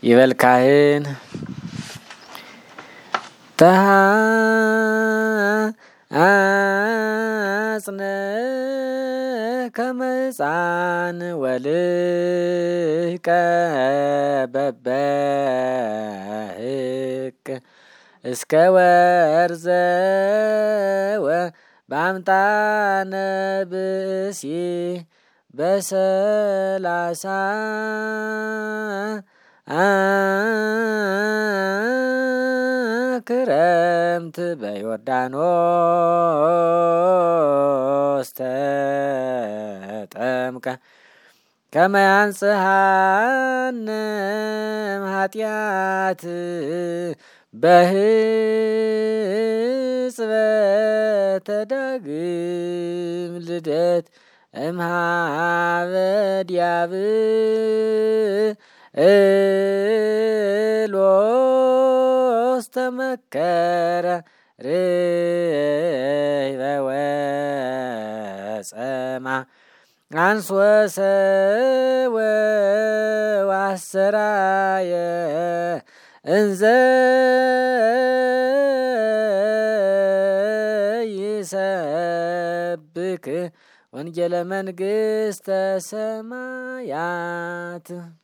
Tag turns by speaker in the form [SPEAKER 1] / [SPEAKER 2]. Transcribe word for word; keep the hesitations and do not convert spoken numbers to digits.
[SPEAKER 1] ይበል ካህን ተሃ አጽነ ከመፃን ወልቀ በበህቅ እስከ ወርዘወ በአምጣነ ብእሲ በሰላሳ ክረምት በዮርዳኖስ ተጠምቀ ከመ ያንጽሐነ እምኃጢአት በሕጽበተ ዳግም ልደት እምኀበ ዲያብሎስ ተመከረ ርህበ ወጸማ አንሶ ሰወ ወአሰራየ እንዘ ይሰብክ ወንጌለ መንግሥተ ሰማያት